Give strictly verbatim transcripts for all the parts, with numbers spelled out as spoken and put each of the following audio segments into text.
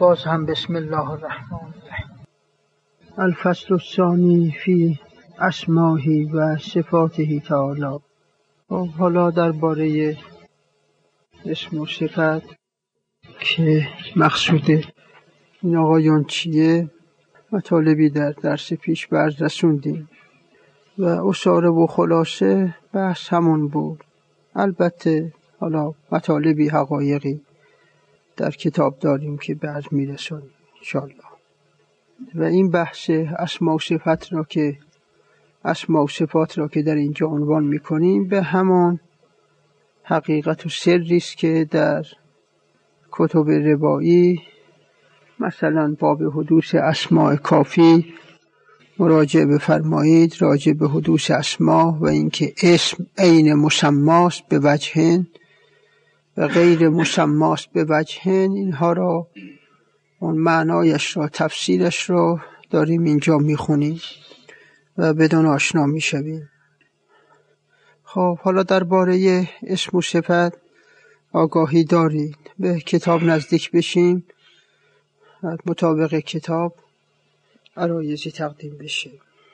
باز هم بسم الله الرحمن الرحیم. الفصل الثانی فی اسمائه و صفاته تعالی. حالا درباره اسم و صفت که مقصود این آقایان چیه مطالبی در درس پیش برز رسوندیم و اصاره و خلاصه بحث همون بود. البته حالا مطالبی حقایقی در کتاب داریم که بعد میرسونیم انشاءالله. و این بحث اسما و صفات را که اسما و صفات را که در اینجا عنوان میکنیم به همان حقیقت و سری است که در کتب روایی مثلا باب حدوث اسماء کافی مراجعه بفرمایید، راجع به حدوث اسما و اینکه اسم عین مسماست به وجهن و غیر مسماست به وجهن، اینها را اون معنایش را تفسیرش را داریم اینجا میخونیم و بدون آشنا میشویم. خب حالا درباره اسم و صفت آگاهی دارید، به کتاب نزدیک بشیم، مطابق کتاب عرایضی تقدیم بشه.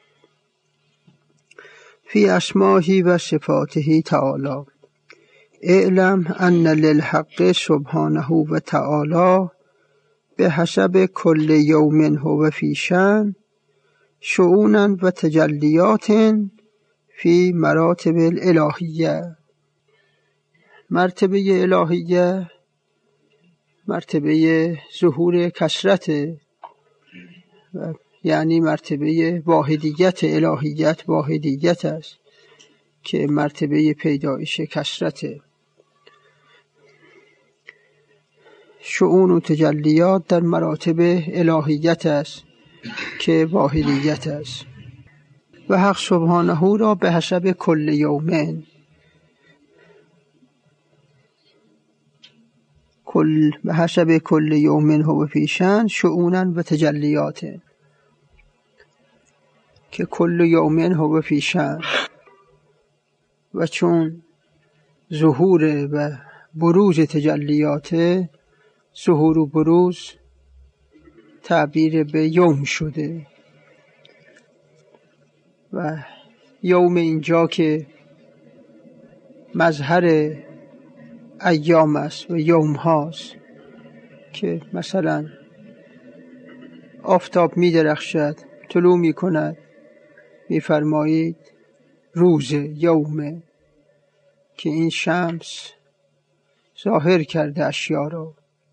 فی اسمائه و صفاته تعالی اعلم ان للحق سبحانه و تعالی به حسب کل یوم هو فی شأن شؤونا و تجلیات فی مراتب الالهیه. مرتبه الهیه مرتبه ظهور کثرت، یعنی مرتبه واحدیت، الهیت واحدیت است که مرتبه پیدایش کثرت. شؤون و تجلیات در مراتب الهیت است که واحدیت است. و حق سبحانه را به حسب کل یومن کل به حسب کل یومن هو فی شأن شؤونا و تجلیات، که کل یومن هو فی شأن و چون ظهور و بروز تجلیات، ظهور و بروز تعبیر به یوم شده و یوم اینجا که مظهر ایام است و یوم هاست که مثلا آفتاب می درخشد، طلوع می کند، می فرمایید روز یومه که این شمس ظاهر کرده اشیا را.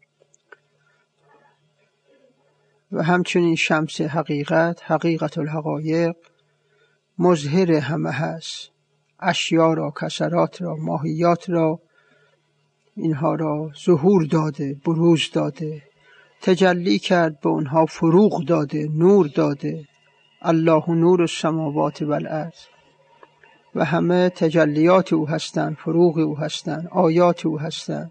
و همچنین شمس حقیقت، حقیقت الحقایق، مظهر همه هست، اشیا را، کسرات را، ماهیات را، اینها را ظهور داده، بروز داده، تجلی کرد به اونها، فروغ داده، نور داده. الله نور السماوات و الارض، و همه تجلیات او هستند، فروغ او هستند، آیات او هستند،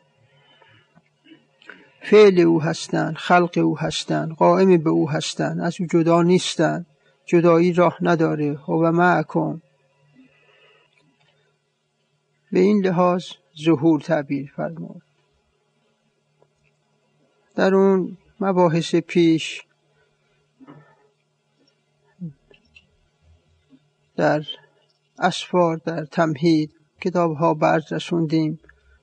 فعل او هستند، خلق او هستند، قائم به او هستند، از او جدا نیستند، جدایی راه نداره. هو معکم. به این لحاظ ظهور تعبیر فرمود. در اون مباحث پیش در اسفار، در تمهید کتاب ها برز رسوندیم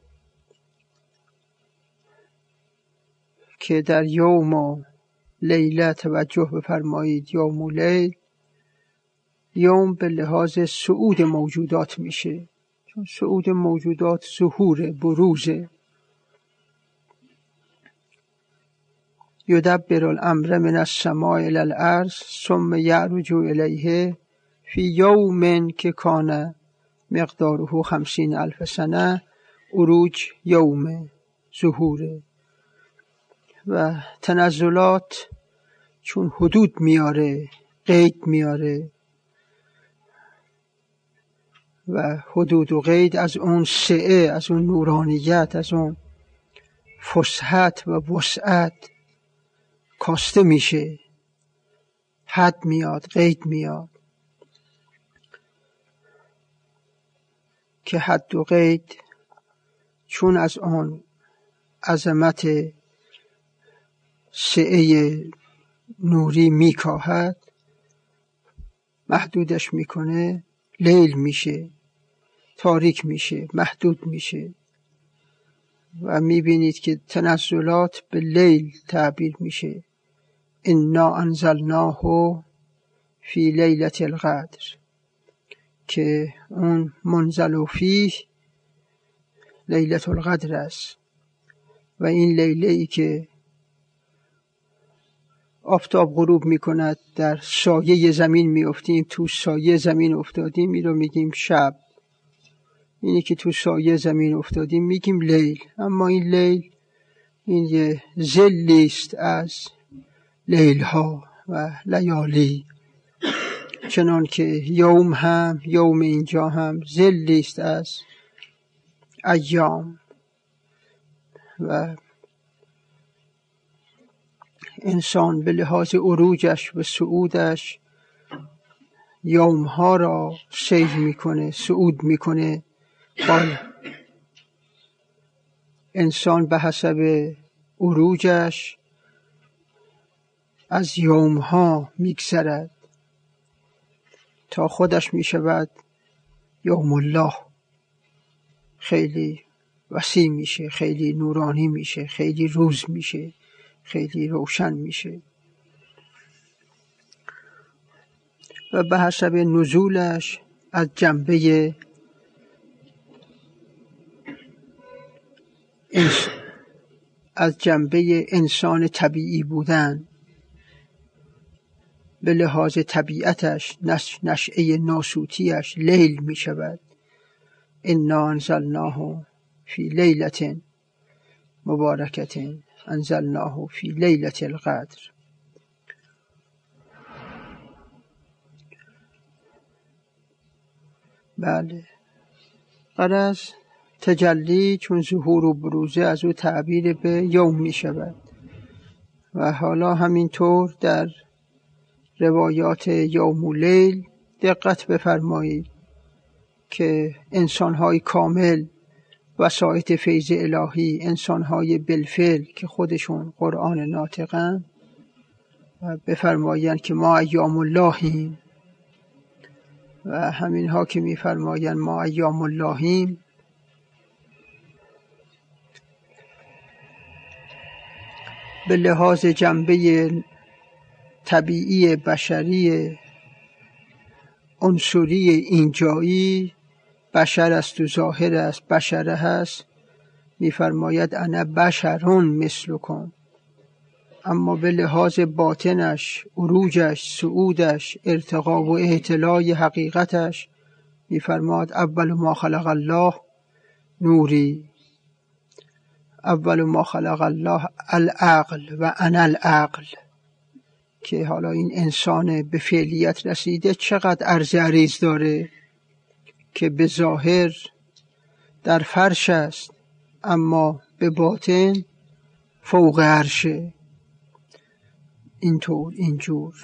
که در یوم و لیله توجه بفرمایید. یوم و لیل، یوم به لحاظ صعود موجودات میشه، چون صعود موجودات ظهور، بروزه. یدبر الامر من السماء الی الارض ثم یعرج الیه فی یوم که کان مقداره خمسین الف سنه. عروج یوم، ظهوره. و تنزلات چون حدود میاره، قید میاره، و حدود و قید از اون سعه، از اون نورانیت، از اون فسحت و وسعت کاسته میشه، حد میاد، قید میاد، که حد و قید چون از آن عظمت سعه نوری میکاهد، محدودش میکنه، لیل میشه، تاریک میشه، محدود میشه و میبینید که تنزلات به لیل تعبیر میشه. انا انزلناه فی لیلة القدر، که اون منزل فیه لیلة القدر است و این لیله ای که آفتاب غروب میکند در سایه زمین میافتیم، تو سایه زمین افتادیم، این رو میگیم شب. اینی که تو سایه زمین افتادیم میگیم لیل. اما این لیل این یه ظلی است از لیل ها و لیالی، چنان که یوم هم یوم اینجا هم ظلی است از ایام. و انسان به لحاظ عروجش و صعودش یوم ها را سیر میکنه، صعود میکنه. بالا انسان به حسب عروجش از یوم ها میگذرد تا خودش میشود یوم الله. خیلی وسیع میشه، خیلی نورانی میشه، خیلی روز میشه، خیلی روشن میشه. و به حسب نزولش از جنبه انس... از جنبه انسان طبیعی بودن، به لحاظ طبیعتش، نش... نشأه ناسوتیش لیل می شود. انا انزلناه فی لیلة مبارکة انزلناه فی لیلة القدر. بله، غرض تجلی چون ظهور و بروزه از او تعبیر به یوم می شود. و حالا همینطور در روایات یوم و لیل دقت بفرمایید که انسان‌های کامل وسایط فیض الهی، انسان‌های بالفعل که خودشون قرآن ناطقن، بفرمایند که ما ایام اللهیم. و همین ها که میفرمایند ما ایام اللهیم، به لحاظ جنبه طبیعی بشری عنصری اینجایی، بشر است و ظاهر است، بشره هست، میفرماید انا بشرون مثلکم. اما به لحاظ باطنش، عروجش، صعودش، ارتقا و اعتلای حقیقتش، میفرماد اول ما خلق الله نوری، اول ما خلق الله العقل و انا العقل. که حالا این انسان به فعلیت رسیده چقدر عرض عریض داره که به ظاهر در فرش است اما به باطن فوق عرشه. اینطور اینجور.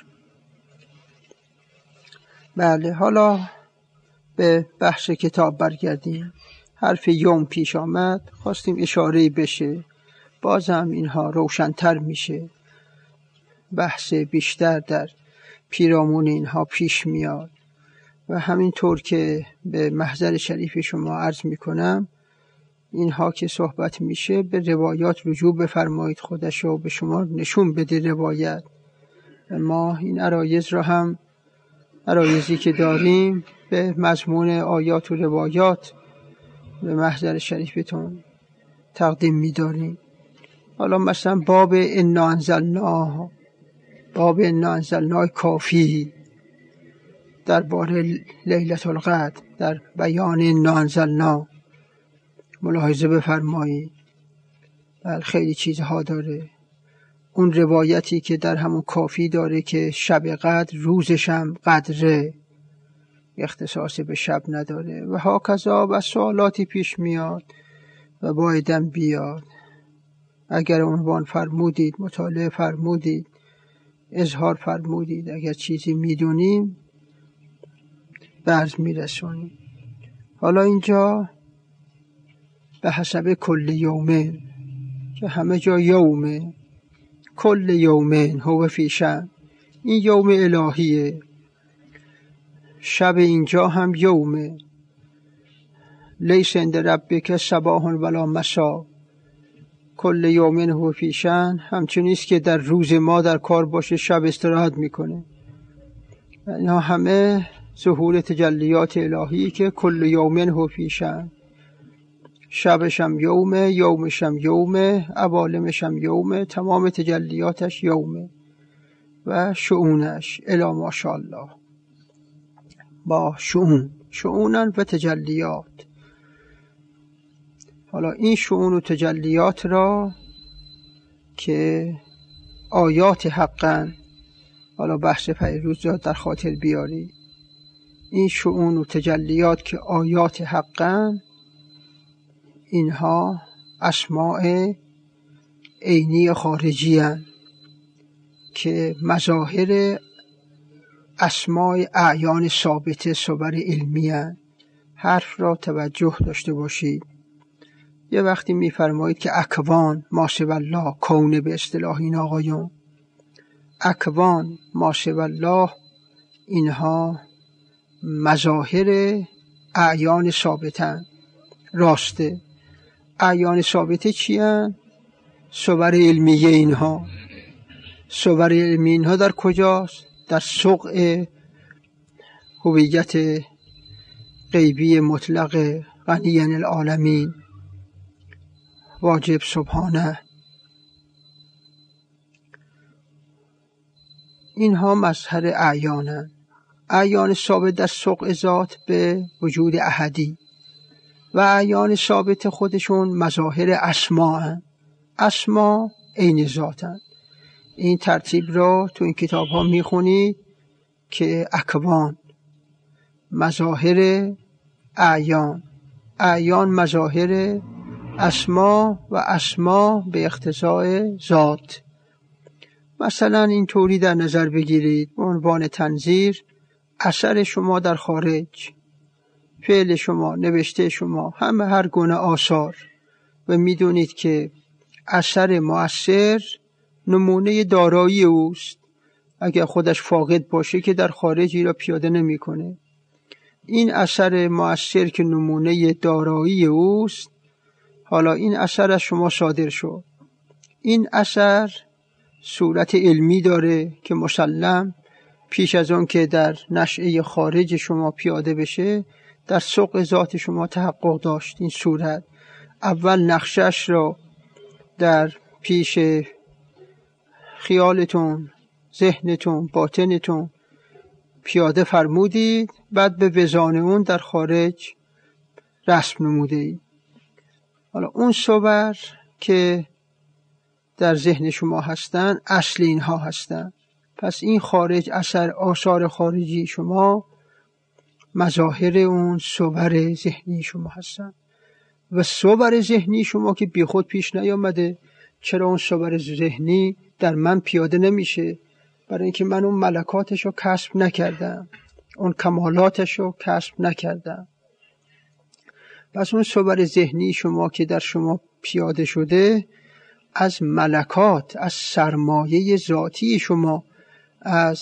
بله، حالا به بحث کتاب برگردیم. حرف یوم پیش آمد، خواستیم اشاره بشه، بازم اینها روشن‌تر میشه، بحث بیشتر در پیرامون اینها پیش میاد. و همینطور که به محضر شریف شما عرض میکنم، اینها که صحبت میشه به روایات رجوع بفرمایید، خودشو به شما نشون بده روایت. ما این عرایض را هم، عرایضی که داریم، به مضمون آیات و روایات به محضر شریفتون تقدیم می‌داریم. حالا مثلا باب انا انزلناه، باب انا انزلناه کافی درباره لیلة القدر، در بیان انا انزلناه ملاحظه بفرمایید. بله، خیلی چیزها داره. اون روایتی که در همون کافی داره که شب قدر روزشم قدره، اختصاص به شب نداره. و هاکذا و سوالاتی پیش میاد و بایدم بیاد. اگر عنوان فرمودید، مطالعه فرمودید، اظهار فرمودید، اگر چیزی میدونیم برز میرسونیم. حالا اینجا به حسب کل یومه، که همه جا یومه، کل یومین هو فی شأن. این یوم الهیه، شب اینجا هم یومه. لیس عند ربک صباح ولا مسا، کل یومین هو فی شأن. همچنین است که در روز ما در کار باشه، شب استراحت میکنه. اینا همه ظهور تجلیات الهی که کل یومین هو فی شأن. شبش هم یومه، یومش هم یومه، عوالمش هم یومه، تمام تجلیاتش یومه و شؤونش الی ماشاءالله با شؤون، شؤونن و تجلیات. حالا این شؤون و تجلیات را که آیات حقن، حالا بحث پیروز را در خاطر بیاری، این شؤون و تجلیات که آیات حقن، اینها اسماء عینی خارجی هستند که مظاهر اسماء اعیان ثابت صور علمی هستند. حرف را توجه داشته باشید. یه وقتی میفرمایید که اکوان ما سوی الله، کون به اصطلاح این آقایون، اکوان ما سوی الله، اینها مظاهر اعیان ثابتن. راسته. اعیان ثابته چی هن؟ صور علمیه اینها. صور علمی اینها در کجاست؟ در سقع هویت غیبی مطلق غنی عن العالمین واجب سبحانه. اینها مظهر اعیانن. اعیان ثابت در سقع ذات به وجود احدی و اعیان ثابت خودشون مظاهر اسما هن. اسما عین ذاتن. این ترتیب را تو این کتاب ها میخونید که اکوان مظاهر اعیان، اعیان مظاهر اسما و اسما به اقتضای ذات. مثلا این طوری در نظر بگیرید به عنوان تنظیر، اثر شما در خارج، فعل شما، نوشته شما، همه هر گونه آثار، و میدونید که اثر مؤثر نمونه دارایی اوست. اگر خودش فاقد باشه که در خارجی را پیاده نمیکنه. این اثر مؤثر که نمونه دارایی اوست، حالا این اثر از شما صادر شد. این اثر صورت علمی داره که مسلم پیش از اون که در نشأه خارج شما پیاده بشه، در سوق ذات شما تحقق داشت. این صورت اول نقشش را در پیش خیالتون، ذهنتون، باطنتون پیاده فرمودید، بعد به وزان اون در خارج رسم نمودید. حالا اون صور که در ذهن شما هستن اصل اینها هستن. پس این خارج، اثر آثار خارجی شما مظاهر اون صور ذهنی شما هستن. و صور ذهنی شما که بی خود پیش نیامده. چرا اون صور ذهنی در من پیاده نمیشه؟ برای اینکه من اون ملکاتش رو کسب نکردم، اون کمالاتش رو کسب نکردم. پس اون صور ذهنی شما که در شما پیاده شده از ملکات، از سرمایه ذاتی شما، از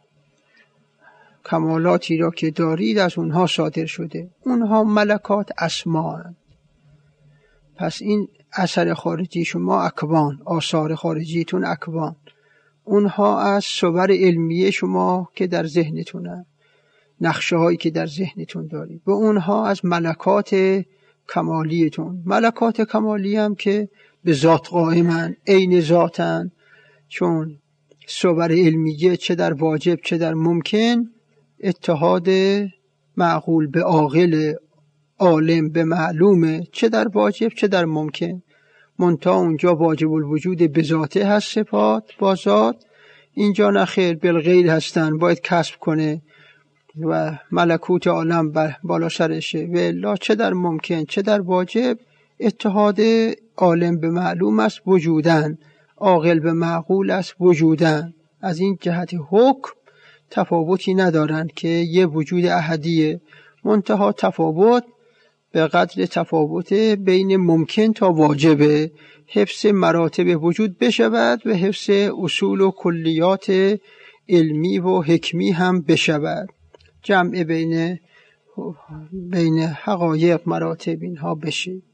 کمالاتی را که دارید از اونها صادر شده. اونها ملکات اسما هستند. پس این اثر خارجی شما اکوان، آثار خارجیتون اکوان، اونها از صور علمیه شما که در ذهنتونه، نقشه هایی که در ذهنتون دارید، و اونها از ملکات کمالیتون. ملکات کمالی هم که به ذات قائمن، عین ذاتن، چون صور علمیه چه در واجب چه در ممکن اتحاد معقول به عاقل، عالم به معلومه، چه در واجب چه در ممکن. منتها اونجا واجب الوجود به ذاته هست، صفات با ذات، اینجا نخیر بالغیر هستن، باید کسب کنه و ملکوت عالم بالا سرشه. و الا چه در ممکن چه در واجب اتحاد عالم به معلوم است وجودن، عاقل به معقول است وجودن. از این جهت حکم تفاوتی ندارن که یه وجود احدیه، منتها تفاوت به قدر تفاوت بین ممکن تا واجبه حفظ مراتب وجود بشود و حفظ اصول و کلیات علمی و حکمی هم بشود. جمع بین بین حقایق مراتب اینها بشه.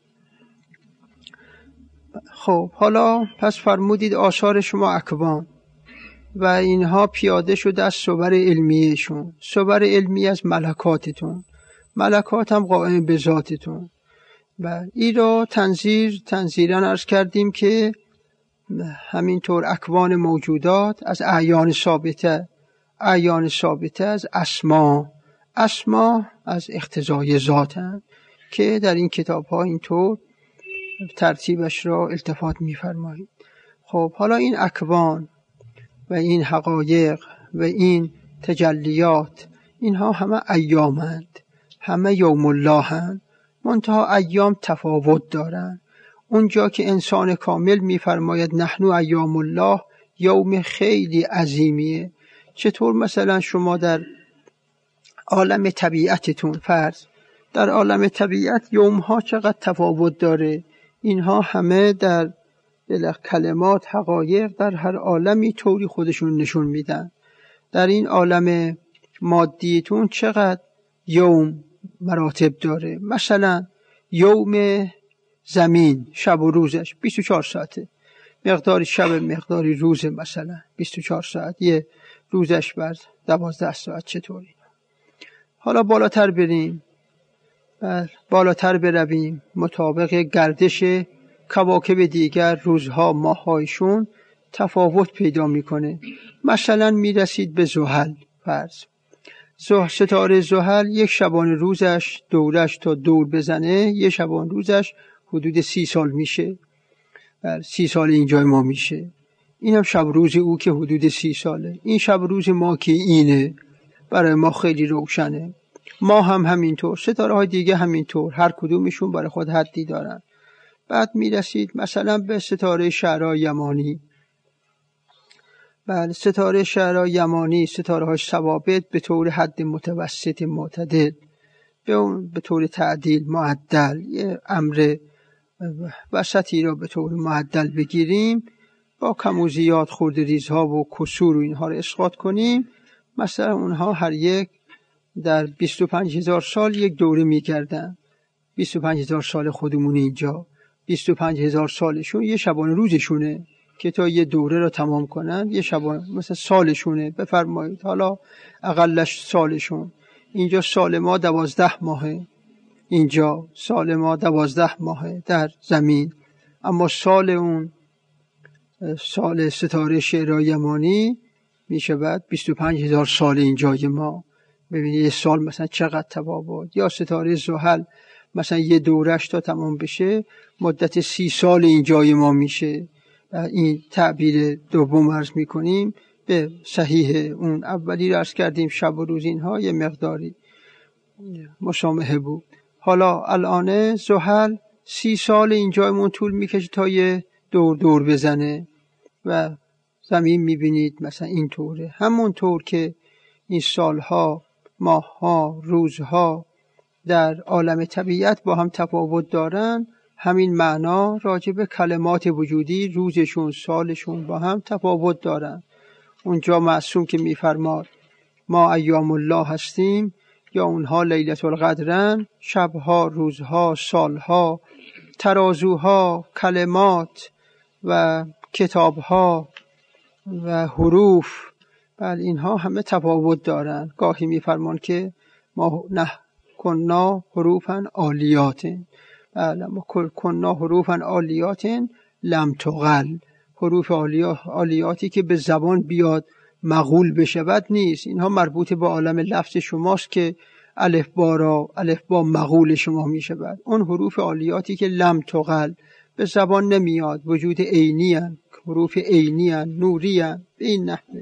خب حالا پس فرمودید آثار شما اکوان و اینها پیاده شده از صور علمیشون. صور علمی از ملکاتتون، ملکات هم قائم به ذاتتون. و این را تنظیر تنظیرا عرض کردیم که همینطور اکوان موجودات از اعیان ثابته، اعیان ثابته از اسما، اسما از اقتضای ذاتن که در این کتاب ها اینطور ترتیبش را التفات می‌فرمایید. خب حالا این اکوان و این حقایق و این تجلیات اینها همه ایامند، همه یوم الله هند، منتها ایام تفاوت دارند. اونجا که انسان کامل می‌فرماید نحن ایام الله، یوم خیلی عظیمیه. چطور مثلا شما در عالم طبیعتتون فرض، در عالم طبیعت یوم‌ها چقدر تفاوت داره، اینها همه در کلمات حقایق در هر عالمی طوری خودشون نشون میدن. در این عالم مادیتون چقدر یوم مراتب داره. مثلا یوم زمین شب و روزش بیست و چهار ساعته، مقداری شب مقداری روز، مثلا بیست و چهار ساعت، یه روزش بر دوازده ساعت. چطوری؟ حالا بالاتر بریم، بالاتر برویم، مطابق گردش کواکب دیگر روزها ماهایشون تفاوت پیدا میکنه. مثلا میرسید به زحل فرض، ستاره زحل یک شبانه روزش دورش تا دور بزنه یک شبانه روزش حدود سی سال میشه، سی سال اینجای ما میشه. این هم شب روز او که حدود سی ساله. این شب روز ما که اینه برای ما خیلی روشنه. ما هم همینطور، ستاره های دیگه همینطور، هر کدومشون برای خود حدی دارن. بعد میرسید مثلا به ستاره شعرهای یمانی. بله، ستاره شعرهای یمانی، ستاره های ثوابت به طور حد متوسط معتدل، به اون به طور تعدیل معدل، یه امر وسطی را به طور معدل بگیریم، با کم و زیاد خورد ریزها و کسور و اینها رو اسقاط کنیم. مثلا اونها هر یک در بیست و پنج هزار سال یک دوره می‌کردن. بیست و پنج هزار سال خودمون اینجا، بیست و پنج هزار سالشون یه شبانه روزشونه که تا یه دوره رو تمام کنن، یه شبانه مثلا سالشونه. بفرمایید حالا اقلش سالشون، اینجا سال ما دوازده ماهه، اینجا سال ما دوازده ماهه در زمین، اما سال اون سال ستاره شعرهای یمانی میشه بعد بیست و پنج هزار سال اینجای ما. ببینید یه سال مثلا چقدر تفاوت. یا ستاره زحل مثلا یه دورش تا تمام بشه مدت سی سال اینجای ما میشه. این تعبیر دوم عرض میکنیم به صحیح اون اولی رو عرض کردیم، شب و روز اینها یه مقداری مشابه بود. حالا الان زحل سی سال اینجایمون طول میکشه تا یه دور دور بزنه و زمین میبینید مثلا این طوره. همون طور که این سالها، ماهها، روزها در عالم طبیعت با هم تفاوت دارن، همین معنا راجع به کلمات وجودی روزشون، سالشون با هم تفاوت دارن. اونجا معصوم که میفرماد ما ایام الله هستیم یا اونها لیلة القدرن، شبها، روزها، سالها، ترازوها، کلمات و کتابها و حروف، بله اینها همه تفاوت دارن. گاهی میفرمان که ما نه کنا حروفا عالیات، بله ما کنا حروفا عالیات لم تقل، حروف عالیاتی که به زبان بیاد مقول بشود نیست. اینها مربوط به عالم لفظ شماست که الف با را الف با مقول شما می شود. اون حروف عالیاتی که لم تقل به زبان نمیاد، وجود عینی هستند، حروف عینی هستند، نوری هستند، به این نحوه.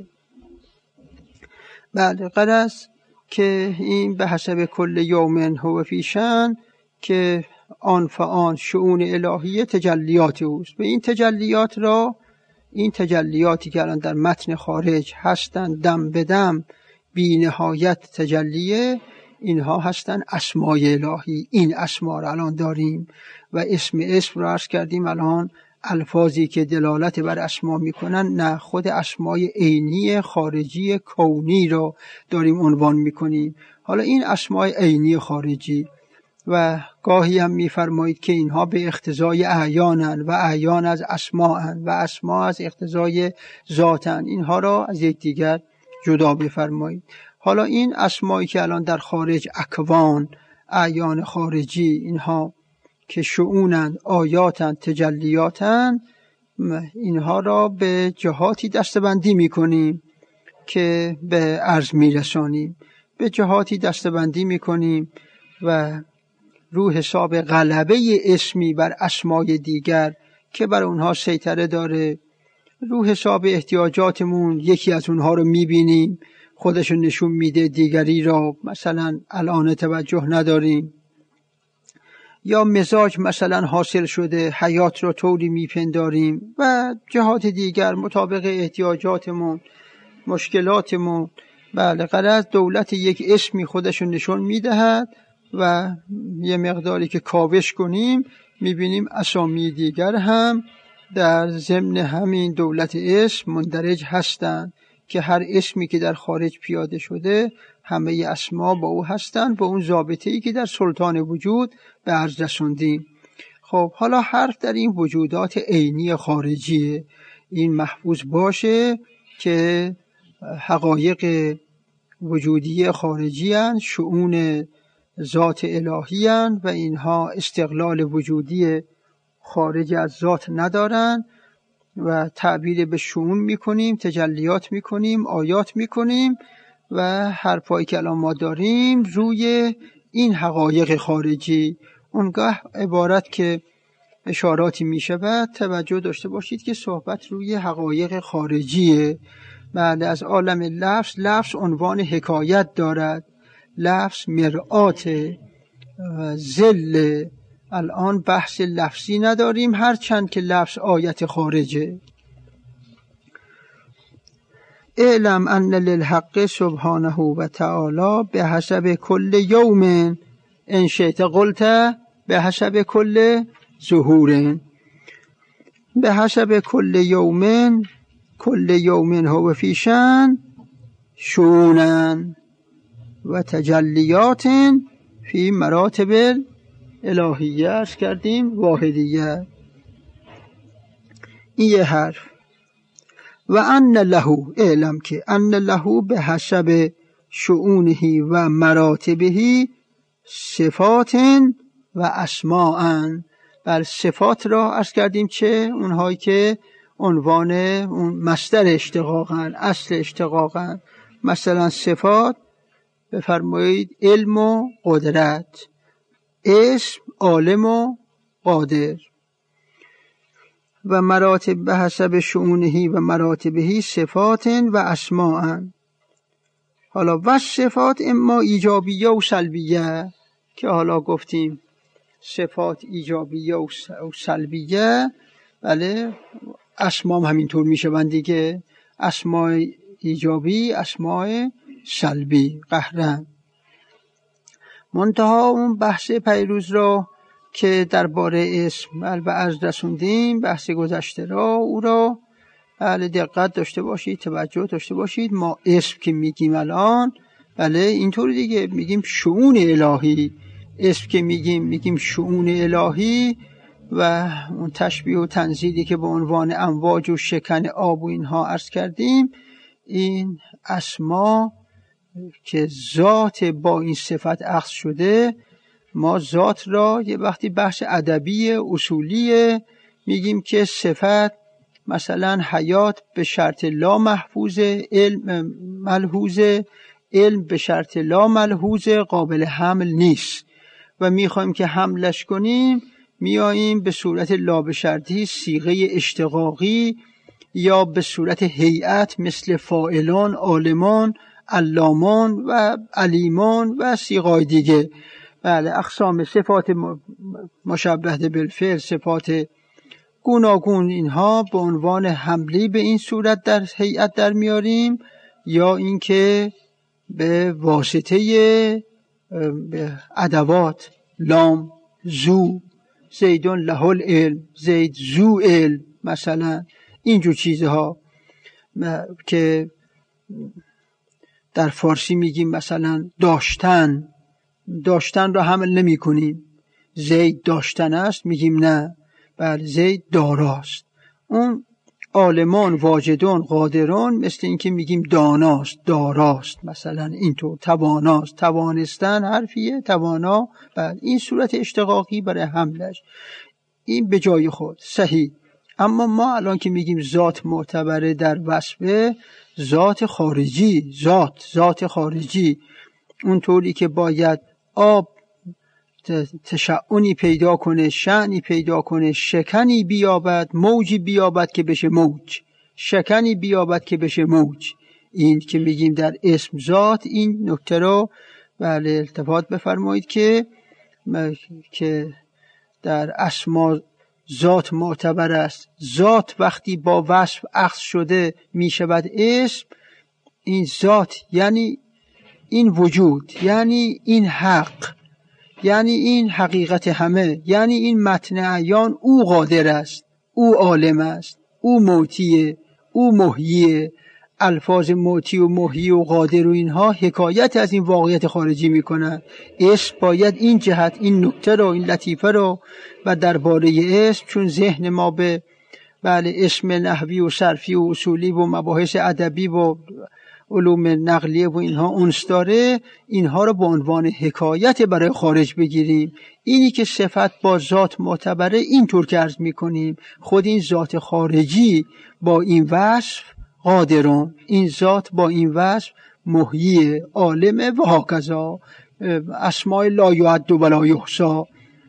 بله غرض که این به حسب کل یوم هو فی شأن، که آن فآن شؤون الهیه تجلیات اوست. به این تجلیات را، این تجلیاتی که الان در متن خارج هستند دم به دم بی نهایت تجلیه، اینها هستن اسمای الهی. این اسما رو الان داریم و اسم اسم رو عرض کردیم. الان الفاظی که دلالت بر اسما میکنن نه، خود اسمای عینی خارجی کونی رو داریم عنوان میکنیم. حالا این اسمای عینی خارجی و گاهی هم میفرمایید که اینها به اقتضای اعیانن و اعیان از اسماءن و اسما از اقتضای ذاتن. اینها را از یکدیگر جدا بفرمایید. حالا این اسمایی که الان در خارج اکوان، اعیان خارجی، اینها که شؤونن، آیاتن، تجلیاتن، اینها را به جهاتی دستبندی میکنیم که به عرض میرسانیم. به جهاتی دستبندی میکنیم و رو حساب غلبه اسمی بر اسمای دیگر که بر اونها سیطره داره، رو حساب احتیاجاتمون یکی از اونها رو میبینیم خودشو نشون میده، دیگری را مثلا الان توجه نداریم، یا مزاج مثلا حاصل شده حیات رو طوری میپنداریم و جهات دیگر مطابق احتیاجاتمون، مشکلاتمون. بله، غرض دولت یک اسمی خودشو نشون میدهد و یه مقداری که کاوش کنیم میبینیم اسامی دیگر هم در ضمن همین دولت اسم مندرج هستند که هر اسمی که در خارج پیاده شده همه اسما با او هستند، با اون ضابطه‌ای که در سلطان وجود به عرض رسوندیم. خب حالا حرف در این وجودات عینی خارجیه. این محفوظ باشه که حقایق وجودی خارجی هستند، شؤون ذات الهی هستند و اینها استقلال وجودی خارج از ذات ندارن و تعبیر به شؤون میکنیم، تجلیات میکنیم، آیات میکنیم و حرفایی که الان ما داریم روی این حقایق خارجی. اونگاه عبارت که اشاراتی میشود توجه داشته باشید که صحبت روی حقایق خارجیه. بعد از عالم لفظ، لفظ عنوان حکایت دارد، لفظ مرآت ظل. الان بحث لفظی نداریم هرچند که لفظ آیت خارجه. اعلم ان للحق سبحانه و تعالی به حسب کل یوم ان شئت قلت به حسب کل ظهور. به حسب کل یوم، کل یوم هو فی شأن شؤون و تجلیات فی مراتب الهیه. عرض کردیم واحدیه. این یه حرف. و ان له، اعلم که ان له به حسب شؤونه و مراتبه صفات و اسماء. بر صفات را عرض کردیم چه؟ اونهایی که عنوان اون مصدر اشتقاقن، اصل اشتقاقن. مثلا صفات بفرمایید علم و قدرت، اسم عالم و قادر. و مراتب به حسب شؤونه و مراتبه صفات و اسماء. حالا و صفات اما ایجابیه و سلبیه که حالا گفتیم صفات ایجابیه و سلبیه. بله، اسماء هم همینطور میشوند دیگه، اسماء ایجابی، اسماء سلبی قهرن. منتها اون بحث پیروز را که درباره اسم به عرض رسوندیم، بحث گذشته را، او را بله دقت داشته باشید، توجه داشته باشید. ما اسم که میگیم الان، بله اینطور دیگه میگیم شؤون الهی. اسم که میگیم میگیم شؤون الهی و اون تشبیه و تنزیلی که به عنوان امواج و شکن آب و اینها عرض کردیم، این اسما که ذات با این صفت اخذ شده. ما ذات را یه وقتی بحث ادبی اصولی میگیم که صفت مثلا حیات به شرط لا محفوظ، علم ملحوظ، علم به شرط لا ملحوظ قابل حمل نیست و میخوایم که حملش کنیم، میاییم به صورت لا به شرطی، صیغه اشتقاقی، یا به صورت هیئت مثل فاعلان، عالمان، علامان و علیمان و صیغای دیگه. بله، اقسام صفات مشبهه بالفعل، صفات گوناگون، اینها به عنوان حملی به این صورت در هیئت در میاریم، یا اینکه به واسطه ادوات لام زو، زیدون لهل علم، زید زو علم، مثلا اینجور چیزها که در فارسی میگیم مثلا داشتن، داشتن را حمل نمی کنیم. زید داشتن است میگیم نه، بله زید داراست. اون عالمان واجدون قادرون مثل این که میگیم داناست داراست، مثلا اینطور تواناست، توانستن حرفیه توانا، بله این صورت اشتقاقی برای حملش، این به جای خود صحیح. اما ما الان که میگیم ذات معتبره در وصفه، ذات خارجی، ذات ذات خارجی اونطوری که باید آب تشعونی پیدا کنه، شعنی پیدا کنه، شکنی بیابد، موجی بیابد که بشه موج، شکنی بیابد که بشه موج. این که میگیم در اسم ذات، این نکته رو بله التفات بفرمایید که که در اسما ذات معتبر است. ذات وقتی با وصف اخذ شده میشود اسم. این ذات یعنی این وجود، یعنی این حق، یعنی این حقیقت همه، یعنی این متن عیان. او قادر است، او عالم است، او موتیه، او محییه. الفاظ موتی و محیی و قادر و اینها حکایت از این واقعیت خارجی میکنن. اسم باید این جهت، این نکته رو، این لطیفه رو و درباره اسم، چون ذهن ما به بله اسم نحوی و صرفی و اصولی و مباحث ادبی و علوم نقلیه و اینها اونس داره، اینها رو به عنوان حکایت برای خارج بگیریم. اینی که صفت با ذات معتبره اینطور که عرض میکنیم، خود این ذات خارجی با این وصف قادرون، این ذات با این وصف محیی عالمه و هاکذا. اسماء لا یعد و لا یحصی.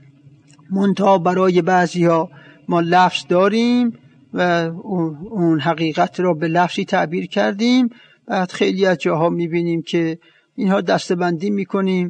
منتها برای بعضی ها ما لفظ داریم و اون حقیقت را به لفظی تعبیر کردیم. بعد خیلی از جاها میبینیم که اینها دستبندی میکنیم،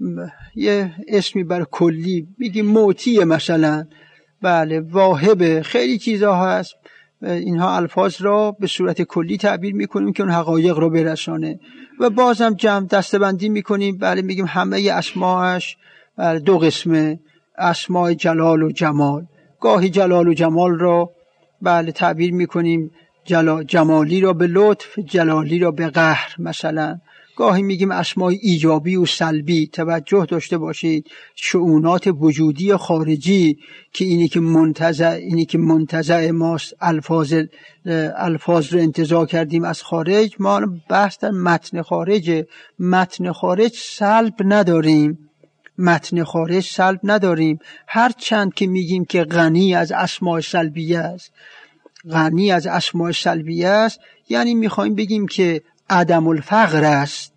یه اسمی بر کلی میگیم موتیه مثلا، بله واهبه، خیلی چیزها هست. اینها الفاظ را به صورت کلی تعبیر میکنیم که اون حقایق رو برسانه. و بازم جمع دستبندی میکنیم، بله میگیم همه اسماش بله دو قسمه، اسماء جلال و جمال. گاهی جلال و جمال را بله تعبیر میکنیم جلال جمالی را به لطف، جلالی را به قهر مثلا. گاهی میگیم اسماء ایجابی و سلبی. توجه داشته باشید شؤونات وجودی خارجی که اینی که منتزع اینی که منتزع ماست، الفاظ الفاظ رو انتزاع کردیم از خارج. ما بحث در متن خارجه. متن خارج سلب نداریم، متن خارج سلب نداریم. هر چند که میگیم که غنی از اسماء سلبیه است، غنی از اسماء سلبیه است، یعنی میخوایم بگیم که عدم الفقر است.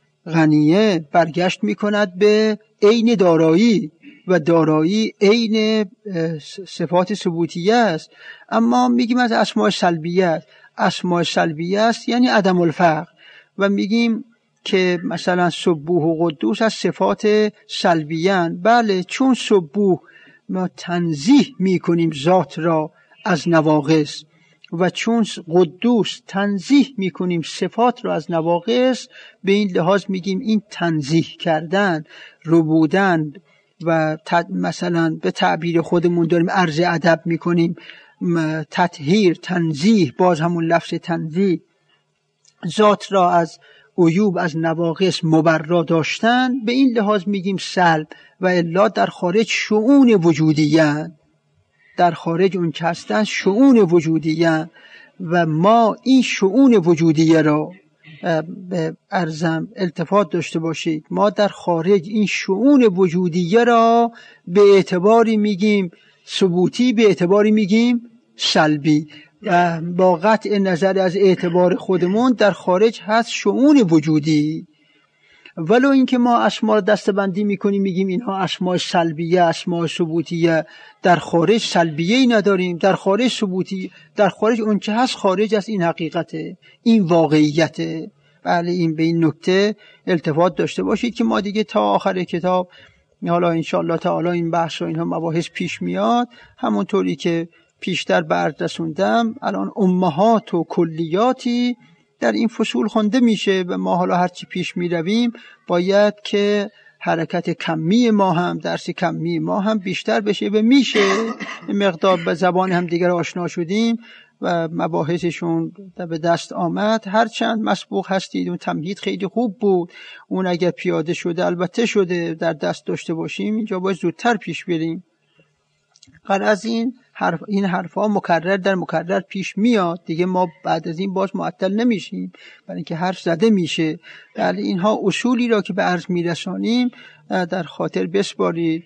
غنیه برگشت میکند به عین دارایی و دارایی عین صفات ثبوتیه است. اما میگیم از اسماء سلبیه است، اسماء سلبیه است یعنی عدم الفقر. و میگیم که مثلا سبوح و قدوس از صفات سلبیان. بله چون سبوح ما تنزیه میکنیم ذات را از نواقص و چون قدوس تنزیه میکنیم صفات را از نواقص، به این لحاظ میگیم این تنزیه کردن، ربودن و مثلا به تعبیر خودمون داریم عرض ادب میکنیم تطهیر، تنزیه، باز همون لفظ تنزیه، ذات را از عیوب از نواقص مبرا داشتن، به این لحاظ میگیم سلب. و الا در خارج شؤون وجودیان، در خارج اون که هستن شؤون وجودیان و ما این شؤون وجودیه را به ارزم التفات داشته باشید، ما در خارج این شؤون وجودیه را به اعتباری میگیم ثبوتی، به اعتباری میگیم سلبی. و با قطع نظر از اعتبار خودمون در خارج هست شؤون وجودی. ولو اینکه ما اسما رو دستبندی میکنیم میگیم اینها اسماء سلبیه، اسماء ثبوتیه، در خارج سلبیه‌ای نداریم، در خارج ثبوتی، در خارج اون چه هست خارج از این حقیقته، این واقعیته. بله این به این نکته التفات داشته باشید که ما دیگه تا آخر کتاب حالا انشاءالله تعالی این بحث و اینها مباحث پیش میاد، همونطوری که پیشتر برد رسوندم. الان امهات و کلیاتی در این فصول خونده میشه و ما حالا هرچی پیش می رویم باید که حرکت کمی ما هم، درس کمی ما هم بیشتر بشه و میشه مقدار به زبان هم دیگر آشنا شدیم و مباحثشون به دست آمد. هرچند مسبوق هستید، اون تمهید خیلی خوب بود، اون اگر پیاده شده البته شده در دست داشته باشیم اینجا باید زودتر پیش بریم. غرض این حرف این حرفا مکرر در مکرر پیش میاد دیگه، ما بعد از این باز معطل نمیشیم برای اینکه حرف زده میشه. ولی اینها اصولی را که به عرض میرسانیم در خاطر بسپارید.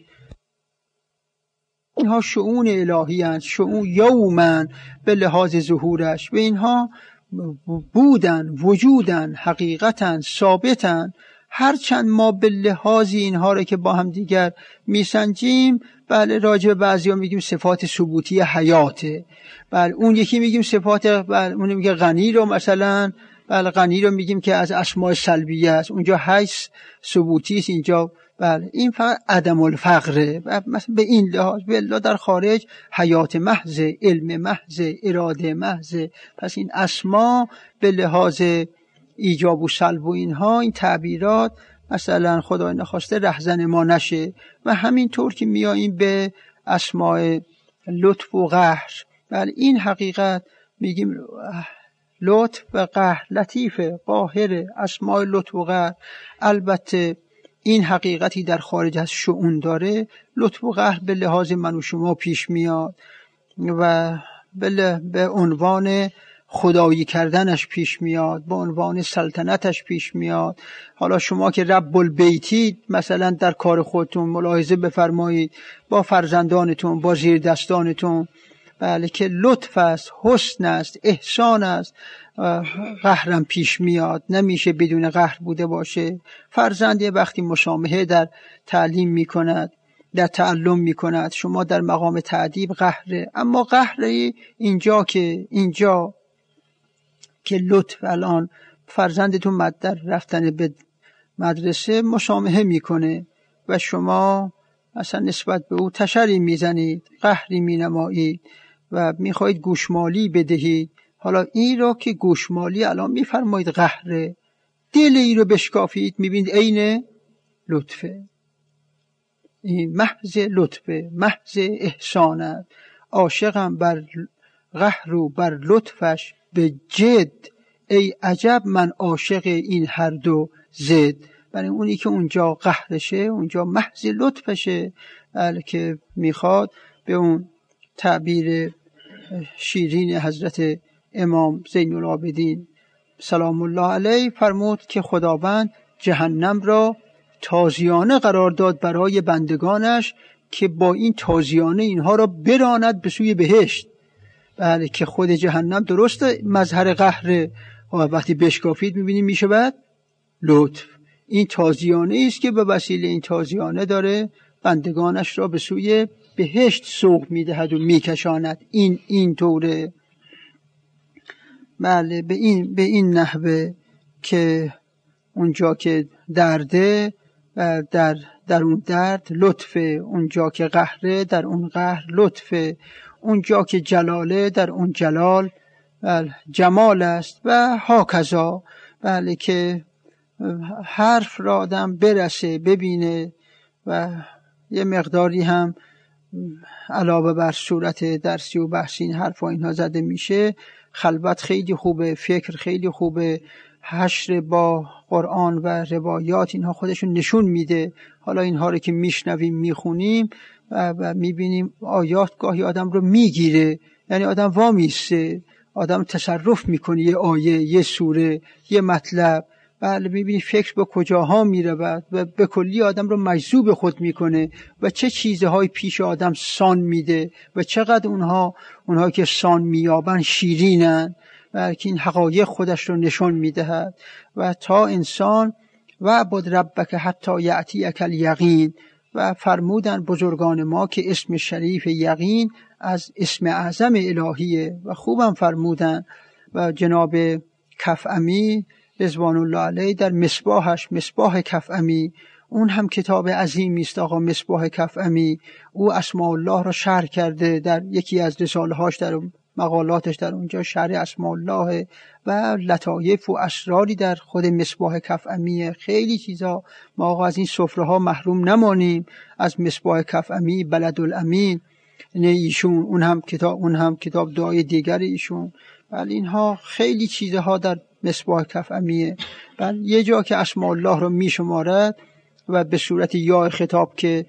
اینها شؤون الهی هستند، شؤون یومن به لحاظ ظهورش، و اینها بودن، وجودن، حقیقتن، ثابتن. هرچند ما به لحاظ اینها را که با هم دیگر میسنجیم، بله راجع به بعضیا میگیم صفات ثبوتی حیاته، بله اون یکی میگیم صفات، بله اون میگه غنی رو مثلا، بله غنی رو میگیم که از اسماء سلبیه است، اونجا حیث ثبوتی است، اینجا بله این فقط عدم الفقره. مثلا به این لحاظ بالله در خارج حیات محض، علم محض، اراده محض. پس این اسما به لحاظ ایجاب و سلب و اینها، این تعبیرات مثلا خدای نخواسته رهزن ما نشه. و همینطور که میاییم به اسماء لطف و قهر، بله این حقیقت میگیم لطف و قهر، لطیفه، قاهره، اسماء لطف و قهر. البته این حقیقتی در خارج از شؤون داره، لطف و قهر به لحاظ من و شما پیش میاد و به عنوان خدایی کردنش پیش میاد، به عنوان سلطنتش پیش میاد. حالا شما که رب البیتید مثلا در کار خودتون ملاحظه بفرمایید با فرزندانتون، با زیر دستانتون، بله که لطف است، حسن است، احسان است، قهرم پیش میاد، نمیشه بدون قهر بوده باشه. فرزند یه وقتی مسامحه در تعلیم میکند، در تعلم میکند، شما در مقام تعدیب قهره، اما قهره اینجا که اینجا که لطف، الان فرزندتون مد در رفتن به مدرسه مسامحه میکنه و شما اصلا نسبت به او تشری میزنید، قهری مینمایید و میخواهید گوشمالی بدهید. حالا این را که گوشمالی الان میفرمایید قهره، دل ای رو بشکافید میبینید عین لطفه، این محض لطفه، محض احسانه. عاشقم بر قهر و بر لطفش به جد، ای عجب من عاشق این هر دو زد. برای اونی که اونجا قهرشه، اونجا محض لطفشه، که میخواد به اون تعبیر شیرین حضرت امام زین العابدین سلام الله علیه فرمود که خداوند جهنم را تازیانه قرار داد برای بندگانش که با این تازیانه اینها را براند به سوی بهشت. بله که خود جهنم درسته مظهر قهره، وقتی بشکافید میبینیم میشه بعد لطف. این تازیانه است که به وسیله این تازیانه داره بندگانش را به سوی بهشت سوق میدهد و میکشاند. این این طوره، بله به این به این نحوه که اونجا که درده در در اون درد لطفه، اونجا که قهره در اون قهر لطفه، اونجا که جلاله در اون جلال بله جمال است و هاکذا. بله که حرف را آدم برسه ببینه و یه مقداری هم علاوه بر صورت درسی و بحثی این حرف و اینها زده میشه. خلوت خیلی خوبه، فکر خیلی خوبه، حشر با قرآن و روایات اینها خودشون نشون میده. حالا اینها رو که میشنویم میخونیم و, و میبینیم آیات گاهی آدم رو میگیره، یعنی آدم وامیسته، آدم تصرف میکنه یه آیه، یه سوره، یه مطلب، بله میبینی فکر به کجاها میرود و به کلی آدم رو مجذوب خود میکنه و چه چیزهای پیش آدم سان میده و چقدر اونها اونها که سان میابن شیرینن و که این حقایق خودش رو نشون میدهد. و تا انسان و عبد ربک حتی یأتیک الیقین، و فرمودن بزرگان ما که اسم شریف یقین از اسم اعظم الهیه و خوبم فرمودن. و جناب کفعمی رضوان الله علیه در مصباحش، مصباح کفعمی، اون هم کتاب عظیمی است آقا مصباح کفعمی، او اسماء الله را شرح کرده در یکی از رساله هاش در مقالاتش در اونجا شرح اسماء الله و لطایف و اسراری در خود مصباح کف امی، خیلی چیزا. ما آقا از این سفره ها محروم نمانیم، از مصباح کف امی، بلدالامین نه ایشون، اون هم کتاب اون هم کتاب دعای دیگر ایشون. ولی اینها خیلی چیزها در مصباح کف امیه. بل یه جا که اسماء الله رو میشمارد و به صورت یا خطاب که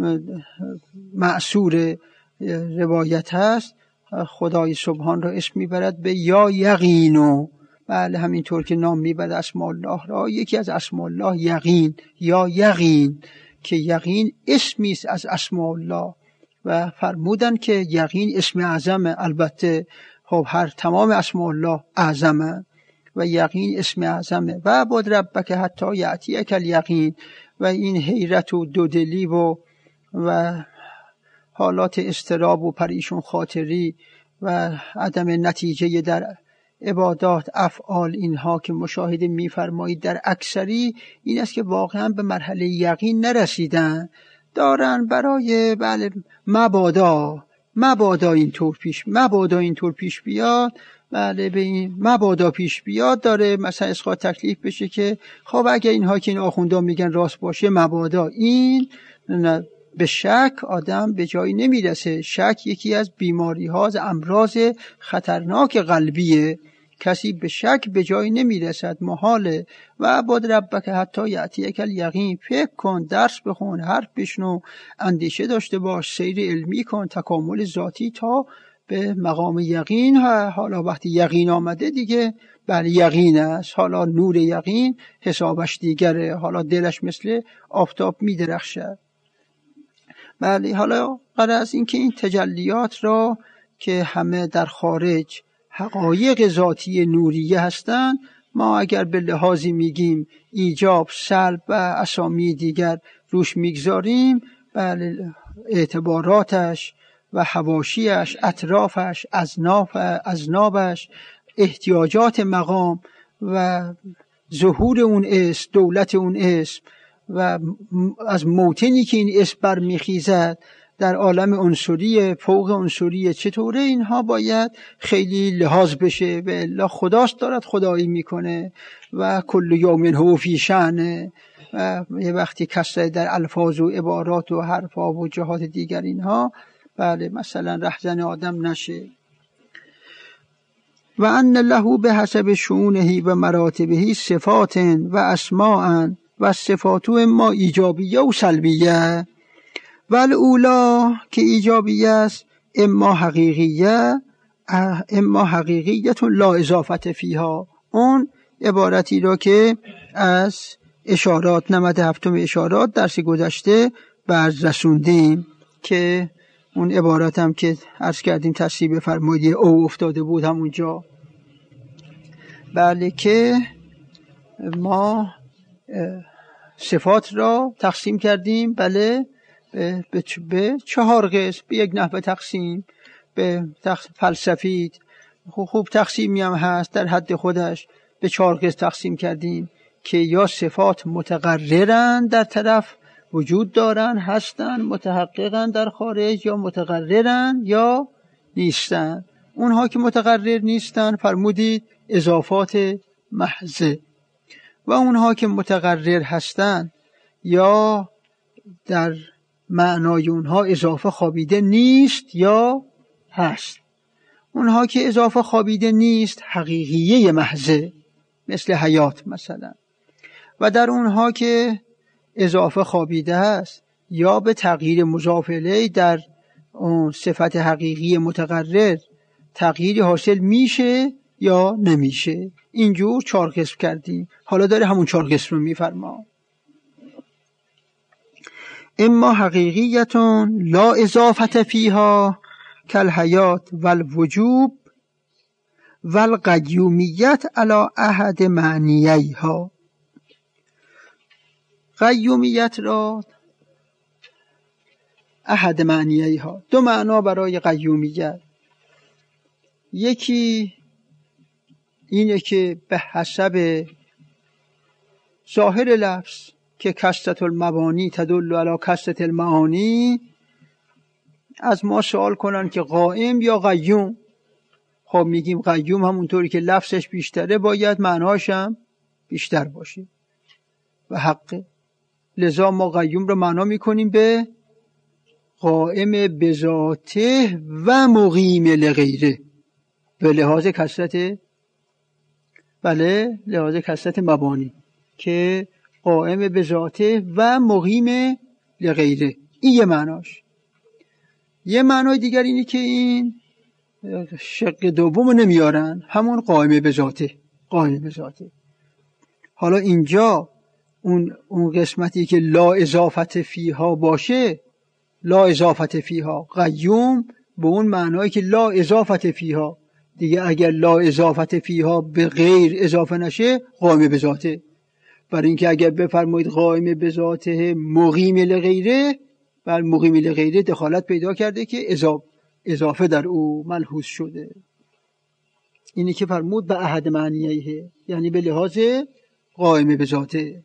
معصور روایت هست، خدای سبحان را اسم میبرد به یا یقینو. بله همینطور که نام میبرد اسماء الله را، یکی از اسماء الله یقین، یا یقین، که یقین اسمی است از اسماء الله و فرمودن که یقین اسم اعظمه. البته خب هر تمام اسماء الله اعظمه و یقین اسم اعظمه. و عبد ربک حتی یأتیک الیقین، و این حیرت و دودلی و و حالات اضطراب و پریشون خاطری و عدم نتیجه در عبادات، افعال، اینها که مشاهده می‌فرمایید در اکثری این است که واقعا به مرحله یقین نرسیدن، دارن برای بله مبادا مبادا اینطور پیش مبادا اینطور پیش بیاد، بله به این مبادا پیش بیاد داره مثلا اسقاط تکلیف بشه که خب اگه اینها که این آخوندا میگن راست باشه مبادا این نه. به شک آدم به جایی نمیرسه. شک یکی از بیماری ها، از امراض خطرناک قلبیه. کسی به شک به جایی نمیرسد، محاله. و بعد ربک حتی یأتیک الیقین، فکر کن، درس بخون، حرف بشنو، اندیشه داشته باش، سیر علمی کن، تکامل ذاتی تا به مقام یقین. حالا وقتی یقین آمده دیگه بله یقین است، حالا نور یقین حسابش دیگره، حالا دلش مثل آفتاب میدرخشد. بله حالا قرار از این که این تجلیات را که همه در خارج حقایق ذاتی نوریه هستند، ما اگر به لحاظی میگیم ایجاب، سلب و اسامی دیگر روش میگذاریم، بله اعتباراتش و حواشیش، اطرافش، اذناف اذنابش، احتیاجات مقام و ظهور اون اسم، دولت اون اسم و از موطنی که این اسم برمیخیزد در عالم عنصری، فوق عنصری چطوره، اینها باید خیلی لحاظ بشه. و الا خداست دارد خدایی میکنه و کل یوم هو فی شأنه. و یه وقتی کسره در الفاظ و عبارات و حرفا و جهات دیگر اینها بله مثلا رهزن آدم نشه. و ان له به حسب شؤونه و مراتبه صفات و اسماء و صفاتو اما ایجابیه و سلبیه. والاولا که ایجابیه است، اما حقیقیه اما حقیقیت لا اضافت فیها. اون عبارتی را که از اشارات نمد هفتم اشارات درس گذشته برز رسوندیم که اون عبارت هم که عرض کردیم تصحیح فرمودی او افتاده بود همونجا. بله که ما صفات را تقسیم کردیم بله به, به چهار قسم، به یک نحو تقسیم، به فلسفی خوب, خوب تقسیمی هم هست در حد خودش، به چهار قسم تقسیم کردیم که یا صفات متقررن در طرف وجود دارن هستن، متحققن در خارج، یا متقررن یا نیستن. اونها که متقرر نیستن فرمودید اضافات محضه، و اونها که متقرر هستن یا در معنای اونها اضافه خوابیده نیست یا هست. اونها که اضافه خوابیده نیست حقیقیه محضه مثل حیات مثلا، و در اونها که اضافه خوابیده است یا به تغییر مضاف الیه در اون صفت حقیقی متقرر تغییری حاصل میشه یا نمیشه. اینجور چهار قسم کردیم. حالا داره همون چهار قسم رو میفرما. اما حقیقیتون لا اضافت فیها کالحیات والوجوب والقیومیت علی احد معنییها. قیومیت را احد معنییها، دو معنا برای قیومیت. یکی اینه که به حسب ظاهر لفظ که کثرت المبانی تدل علی کثرت المعانی از ما سوال کنن که قائم یا قیوم. خب میگیم قیوم همونطوری که لفظش بیشتره باید معناش هم بیشتر باشه و حقه. لذا ما قیوم رو معنا میکنیم به قائم بذاته و مقیم لغیره به لحاظ کثرت، بله لحاظ کثرت مبانی که قائم بذاته و مقیم لغیره. این یه معناش. یه معنای دیگر اینه که این شق دومو نمیارن، همون قائم بذاته، قائم بذاته. حالا اینجا اون اون قسمتی که لا اضافت فیها باشه، لا اضافت فیها، قیوم به اون معنایی که لا اضافت فیها دیگه، اگر لا اضافت فیها به غیر اضافه نشه قائم بذاته. برای اینکه اگر بفرمایید قائم بذاته مقیم لغیره، بر مقیم لغیره دخالت پیدا کرده که اضافه اضافه در او ملحوظ شده. اینی که فرمود به احد معنیه، یعنی به لحاظ قائم بذاته.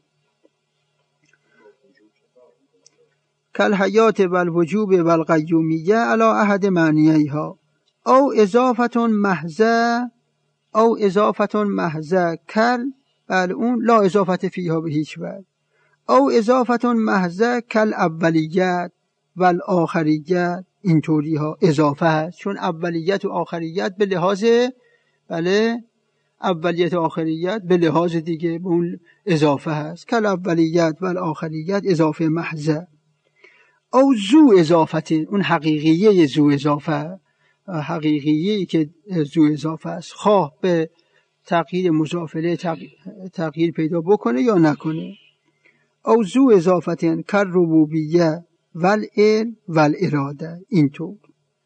کل حیات و الوجوب و القیومیه علی احد معنیها او اضافت محضه او اضافت محضه کل، بل اون لا اضافت فیها به هیچ وجه، او اضافت محضه کل اولیت و الاخریت. اینطوری ها اضافه هست، چون اولیت و آخریت به لحاظ، بله اولیت و آخریت به لحاظ دیگه به اون اضافه هست. کل اولیت و الاخریت اضافه محضه. او زو اضافت، اون حقیقیه زو اضافه، حقیقیه که زو اضافه است، خواه به تغییر مضافله تغییر پیدا بکنه یا نکنه. او زو اضافتن کر ربوبیه والعلم والاراده. اینطور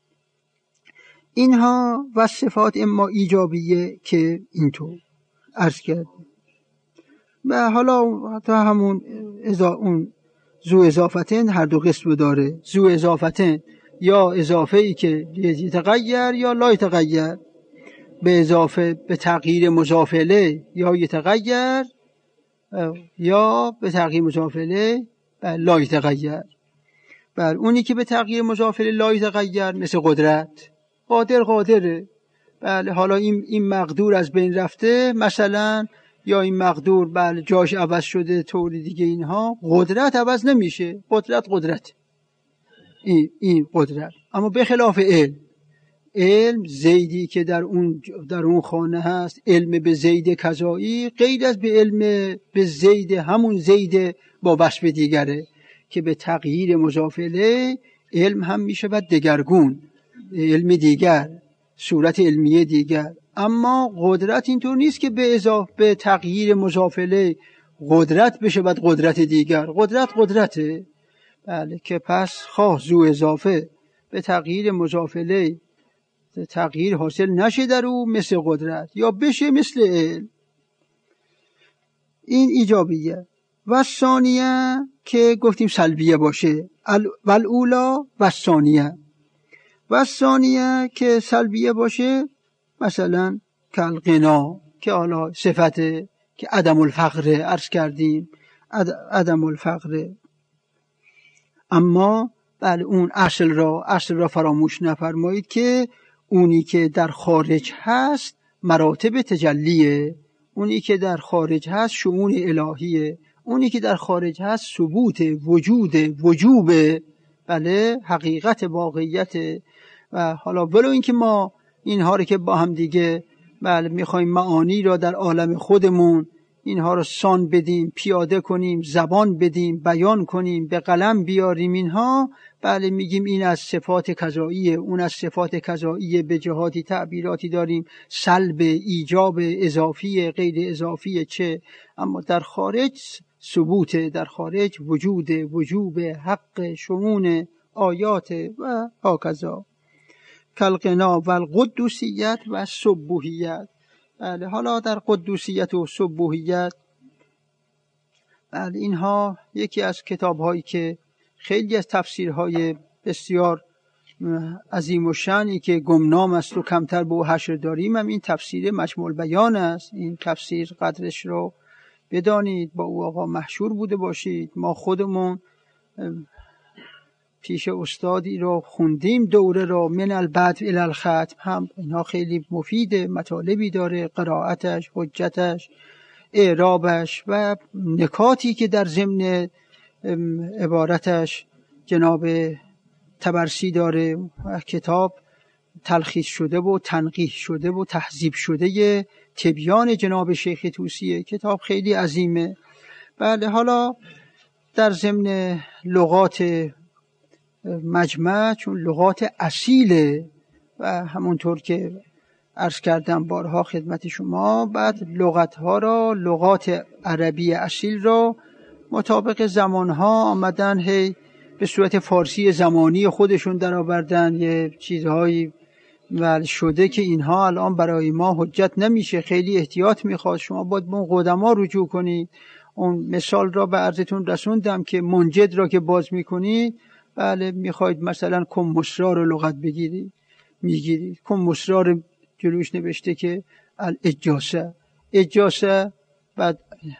اینها و صفات اما ایجابیه که اینطور عرض کرد. و حالا تا همون ازا اون زو اضافتن هر دو قسم داره. زو اضافتن یا اضافه ای که یتغیر یا لا یتغیر، به اضافه به تغییر مضافله یا یتغیر یا به تغییر مضافله لا یتغیر. بر اونی که به تغییر مضافله لا یتغیر مثل قدرت، قادر قادره، بله حالا این این مقدور از بین رفته مثلا، یا این مقدور بله جاش عوض شده طوری دیگه، اینها قدرت عوض نمیشه، قدرت قدرت این این قدرت. اما به خلاف علم، علم زیدی که در اون در اون خانه هست، علم به زید کذایی غیر از به علم به زید همون زید با وصف دیگره که به تغییر مضافله علم هم میشه و دگرگون، علم دیگر، صورت علمیه دیگر. اما قدرت اینطور نیست که به اضافه به تغییر مضافله قدرت بشه بعد قدرت دیگر. قدرت قدرته، بله، که پس خواه زو اضافه به تغییر مضافله تغییر حاصل نشه در او مثل قدرت، یا بشه مثل علم. این ایجابیه. و ثانیه که گفتیم سلبیه باشه، و الاولا و ثانیه. و ثانیه که سلبیه باشه مثلا کل غنا، که حالا صفته که عدم الفقر عرض کردیم، عدم الفقر. اما بله اون اصل را اصل را فراموش نفرمایید که اونی که در خارج هست مراتب تجلیه، اونی که در خارج هست شؤون الهیه، اونی که در خارج هست ثبوت وجود وجوب، بله حقیقت واقعیت. و حالا ولو اینکه ما اینها رو که با هم دیگه بله میخوایم معانی را در عالم خودمون اینها رو سان بدیم، پیاده کنیم، زبان بدیم، بیان کنیم، به قلم بیاریم اینها، بله میگیم این از صفات کذاییه، اون از صفات کذاییه، به جهاتی تعبیراتی داریم، سلب، ایجاب، اضافی، غیر اضافی چه. اما در خارج ثبوت، در خارج وجود وجوب حق شؤون آیات و هاکذا. کالغنا و القدوسیت و سبوحیت. بله حالا در قدوسیت و سبوحیت، بله اینها یکی از کتاب هایی که خیلی از تفسیرهای بسیار عظیم و شأنی که گمنام است و کمتر به او حشر داریم، هم این تفسیر مجموع البیان است. این تفسیر قدرش رو بدانید، با او آقا محشور بوده باشید. ما خودمون پیش استادی رو خوندیم دوره رو من البدء الی الختم، هم اینها خیلی مفیده، مطالبی داره، قرائتش، حجتش، اعرابش و نکاتی که در ضمن عبارتش جناب طبرسی داره. کتاب تلخیص شده و تنقیح شده و تهذیب شده تبیان جناب شیخ طوسیه. کتاب خیلی عظیمه. بله، حالا در ضمن لغات مجمع، چون لغات اصیله و همونطور که عرض کردم بارها خدمت شما، بعد لغت ها را، لغات عربی اصیل را مطابق زمانها آمدن هی به صورت فارسی زمانی خودشون در آوردن. یه چیزهایی ول شده که اینها الان برای ما حجت نمیشه، خیلی احتیاط میخواد. شما باید به اون قدما رجوع کنید. اون مثال را به عرضتون رسوندم که منجد را که باز میکنید، بله میخواید مثلا کم مسرا رو لغت بگیرید، میگیرید کم مسرا رو جلوش نوشته که الاجاسه، اجاسه، بعد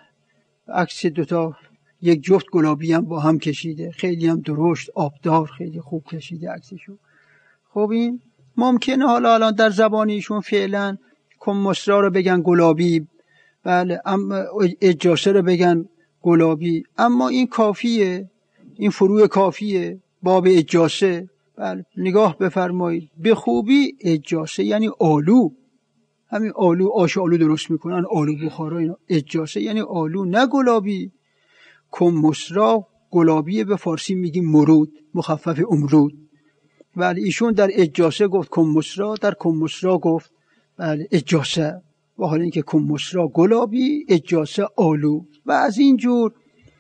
عکس دوتا یک جفت گلابی هم با هم کشیده، خیلی هم درشت آبدار، خیلی خوب کشیده عکسشو. خب این ممکنه حالا الان در زبانیشون فعلا کم مسرا رو بگن گلابی، بله، اما اجاسه رو بگن گلابی، اما این کافیه، این فروع کافیه، باب اجاسه. بله، نگاه بفرمایید به خوبی، اجاسه یعنی آلو، همین آلو، آش آلو درست میکنن، آلو بخارا اینا. اجاسه یعنی آلو، نه گلابی. کم مسرا گلابی به فارسی میگیم مرود، مخفف امرود. ولی ایشون در اجاسه گفت کم مسرا، در کم مسرا گفت بله اجاسه، و حالا اینکه کم مسرا گلابی، اجاسه آلو. و از این جور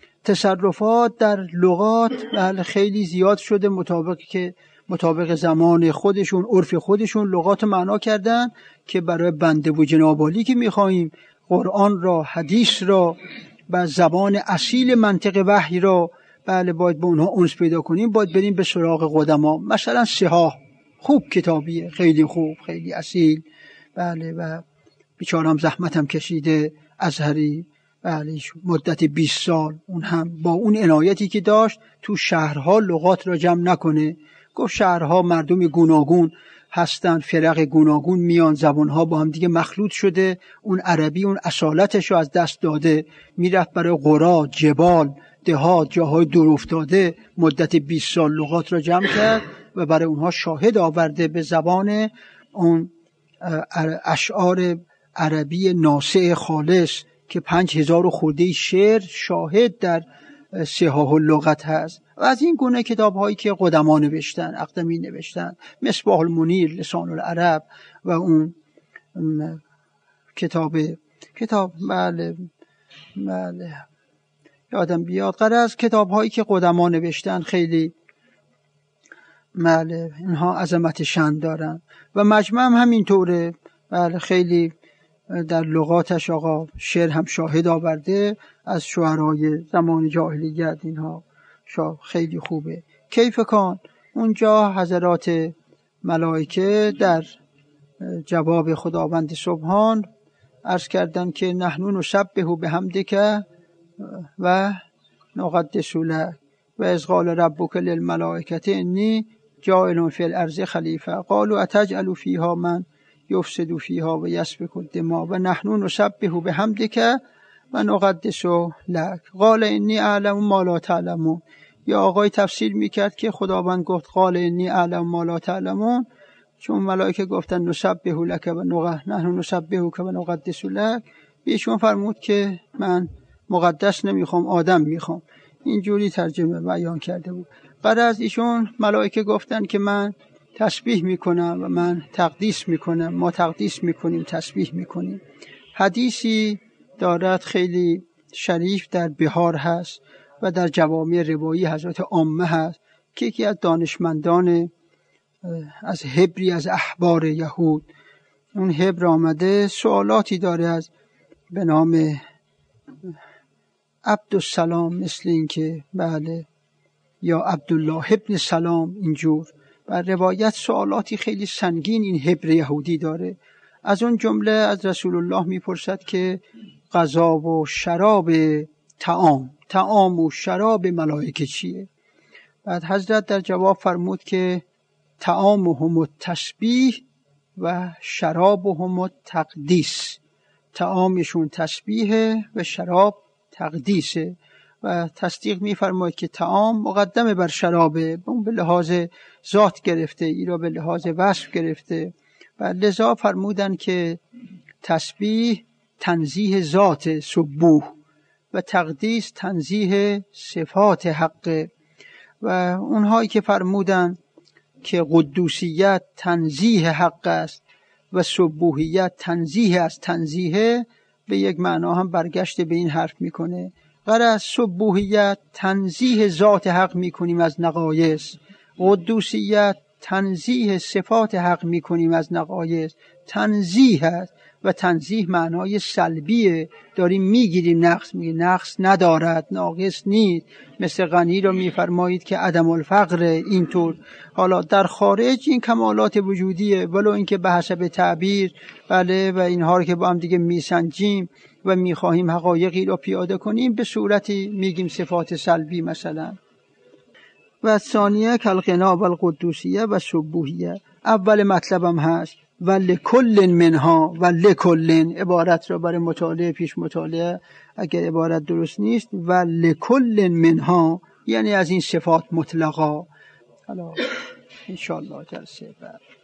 تصرفات در لغات بله خیلی زیاد شده، مطابق که مطابق زمان خودشون، عرف خودشون لغات معنا کردن که برای بنده و جناب عالی که میخواییم قرآن را، حدیث را و زبان اصیل منطق وحی را بله باید به اونها انس پیدا کنیم، باید بریم به سراغ قدما. مثلا صحاح خوب کتابیه، خیلی خوب، خیلی اصیل، بله، و بیچارم زحمت هم کشیده ازهری، بله، مدت بیست سال اون هم با اون عنایتی که داشت تو شهرها لغات را جمع نکنه. گفت شهرها مردم گوناگون هستن، فرق گوناگون میان، زبانها با هم دیگه مخلوط شده، اون عربی اون اصالتش رو از دست داده، میرفت برای قرا، جبال، دهات، جاهای دور افتاده، مدت بیست سال لغات را جمع کرد و برای اونها شاهد آورده به زبان اون اشعار عربی ناصع خالص که پنج هزار و خورده شعر شاهد در صحاح اللغت هست. و از این گونه کتاب هایی که قدما نوشتن، اقدمی نوشتن، مصباح المنیر، لسان العرب و اون کتاب کتاب بله بله یادم بیاد، غرض کتاب هایی که قدما نوشتن خیلی بله اینها عظمت شأن دارن. و مجمع هم همینطوره، بله خیلی در لغاتش آقا شعر هم شاهد آورده از شعرهای زمان جاهلیت، اینها خیلی خوبه. کیف کان اونجا حضرات ملائکه در جواب خداوند سبحان عرض کردن که نحن نسبح بحمدک و نقدس لک و اذ قال ربک للملائکة انی جاعل فی الارض خلیفه قالوا اتجعل فیها من یفسد فیها و یسفک الدماء و نحن نسبح بحمدک و نقدس لک قال انی اعلم ما لا تعلمون. یا آقای تفسیر میکرد که خداوند گفت قال انی اعلم ما لا تعلمون، چون ملائکه گفتن نسبح لک و نحن نسبحک و نقدس لک، ایشون فرمود که من مقدس نمیخوام، آدم میخوام. اینجوری ترجمه بیان کرده بود. بعد از ایشون ملائکه گفتن که من تسبیح میکنم و من تقدیس میکنم، ما تقدیس میکنیم، تسبیح میکنیم. حدیثی دارد خیلی شریف در بهار هست و در جوامع روایی حضرت عامه هست که یکی از دانشمندان از هبری از احبار یهود، اون هبر آمده سوالاتی داره از به نام عبدالسلام، مثل این که بله یا عبدالله ابن سلام، اینجور. و روایت سوالاتی خیلی سنگین این هبر یهودی داره. از اون جمله از رسول الله میپرسد که غذا و شراب طعام طعام و شراب ملائکه چیه؟ بعد حضرت در جواب فرمود که طعامهم التسبیح و شرابهم التقدیس. طعامشون تسبیحه و شراب تقدیسه. و تصدیق می‌فرماید که طعام مقدمه بر شرابه، اون به لحاظ ذات گرفته، ای را به لحاظ وصف گرفته. و لذا فرمودن که تسبیح تنزیه ذات سبوح و تقدیس تنزیه صفات حق. و اونهایی که فرمودن که قدوسیت تنزیه حق است و سبوحیت تنزیه از تنزیه، به یک معنا هم برگشت به این حرف میکنه. غرض سبوحیت تنزیه ذات حق میکنیم از نقایص، قدوسیت تنزیه صفات حق میکنیم از نقایص. تنزیه است و تنزیه معنای سلبیه، داریم میگیریم نقص، میگه نقص ندارد، ناقص نیست. مثل غنی رو میفرمایید که عدم الفقر. اینطور حالا در خارج این کمالات وجودیه، ولو اینکه به حسب تعبیر بله و اینها رو که با هم دیگه میسنجیم و میخواهیم حقایقی رو پیاده کنیم به صورتی میگیم صفات سلبی مثلا. و ثانیه کالغنا و القدوسیه و سبوحیه. اول مطلبم هست و لکل منها و لکل، عبارت را برای مطالعه پیش مطالعه اگر عبارت درست نیست، و لکل منها یعنی از این صفات مطلقا. حالا انشاءالله جلسه بعد